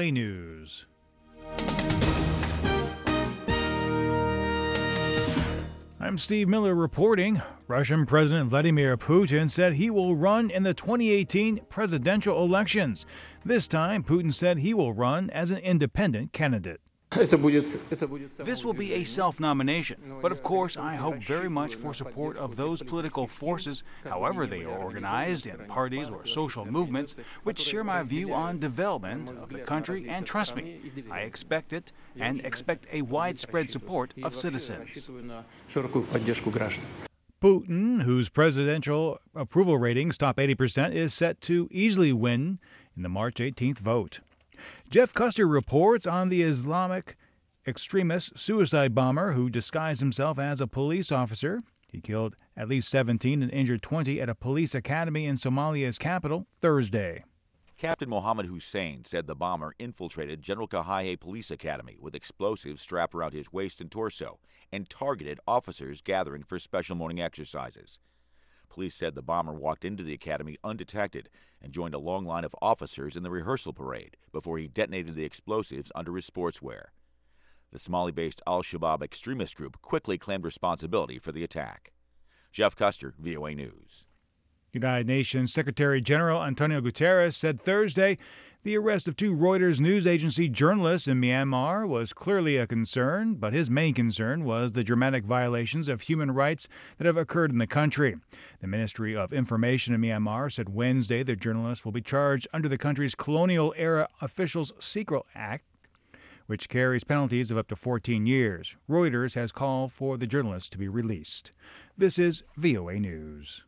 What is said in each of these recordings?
VOA News. I'm Steve Miller reporting. Russian President Vladimir Putin said he will run in the 2018 presidential elections. This time, Putin said he will run as an independent candidate. This will be a self-nomination, but of course I hope very much for support of those political forces, however they are organized, in parties or social movements, which share my view on development of the country, and trust me, I expect it, and expect a widespread support of citizens. Putin, whose presidential approval ratings top 80%, is set to easily win in the March 18th vote. Jeff Custer reports on the Islamic extremist suicide bomber who disguised himself as a police officer. He killed at least 17 and injured 20 at a police academy in Somalia's capital Thursday. Captain Mohammed Hussein said the bomber infiltrated General Kahaye Police Academy with explosives strapped around his waist and torso and targeted officers gathering for special morning exercises. Police said the bomber walked into the academy undetected and joined a long line of officers in the rehearsal parade before he detonated the explosives under his sportswear. The Somali-based al-Shabaab extremist group quickly claimed responsibility for the attack. Jeff Custer, VOA News. United Nations Secretary General Antonio Guterres said Thursday the arrest of two Reuters news agency journalists in Myanmar was clearly a concern, but his main concern was the dramatic violations of human rights that have occurred in the country. The Ministry of Information in Myanmar said Wednesday the journalists will be charged under the country's colonial-era Officials Secret Act, which carries penalties of up to 14 years. Reuters has called for the journalists to be released. This is VOA News.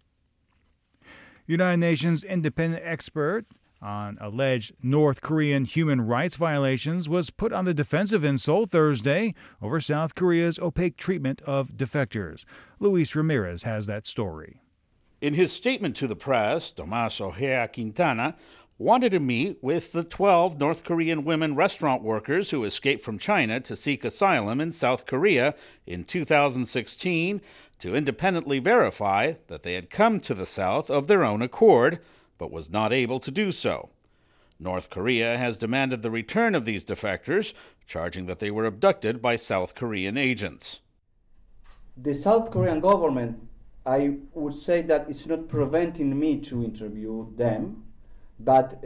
United Nations independent expert on alleged North Korean human rights violations was put on the defensive in Seoul Thursday over South Korea's opaque treatment of defectors. Luis Ramirez has that story. In his statement to the press, Tomas Ojea Quintana wanted to meet with the 12 North Korean women restaurant workers who escaped from China to seek asylum in South Korea in 2016 to independently verify that they had come to the South of their own accord, but was not able to do so. North Korea has demanded the return of these defectors, charging that they were abducted by South Korean agents. The South Korean government, I would say that it's not preventing me to interview them, but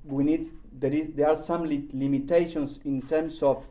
there are some limitations in terms of,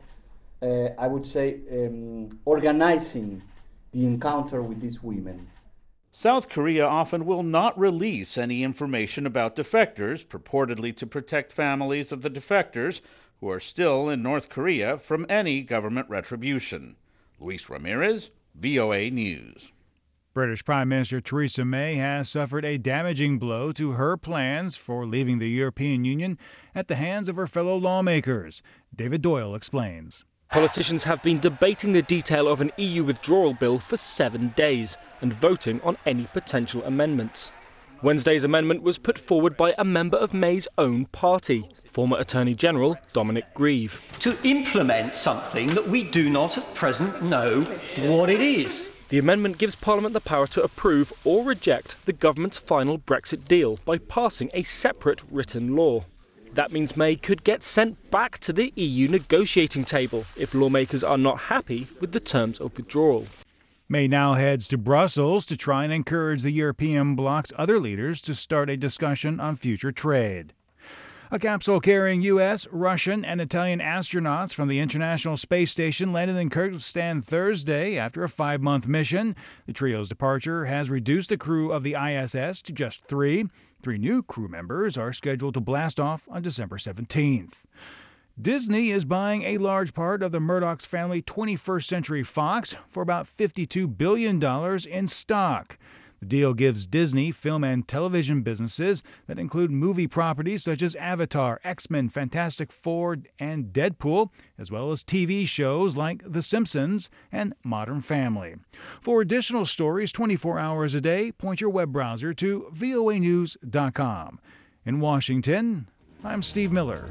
I would say, organizing the encounter with these women. South Korea often will not release any information about defectors, purportedly to protect families of the defectors who are still in North Korea from any government retribution. Luis Ramirez, VOA News. British Prime Minister Theresa May has suffered a damaging blow to her plans for leaving the European Union at the hands of her fellow lawmakers. David Doyle explains. Politicians have been debating the detail of an EU withdrawal bill for 7 days and voting on any potential amendments. Wednesday's amendment was put forward by a member of May's own party, former Attorney General Dominic Grieve. To implement something that we do not at present know what it is. The amendment gives Parliament the power to approve or reject the government's final Brexit deal by passing a separate written law. That means May could get sent back to the EU negotiating table if lawmakers are not happy with the terms of withdrawal. May now heads to Brussels to try and encourage the European bloc's other leaders to start a discussion on future trade. A capsule carrying U.S., Russian, and Italian astronauts from the International Space Station landed in Kyrgyzstan Thursday after a 5-month mission. The trio's departure has reduced the crew of the ISS to just 3. 3 new crew members are scheduled to blast off on December 17th. Disney is buying a large part of the Murdoch family 21st Century Fox for about $52 billion in stock. The deal gives Disney film and television businesses that include movie properties such as Avatar, X-Men, Fantastic Four, and Deadpool, as well as TV shows like The Simpsons and Modern Family. For additional stories 24 hours a day, point your web browser to voanews.com. In Washington, I'm Steve Miller.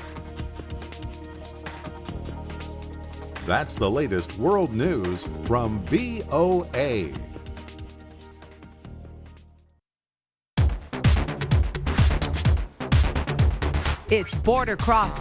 That's the latest world news from VOA. It's Border Crossing.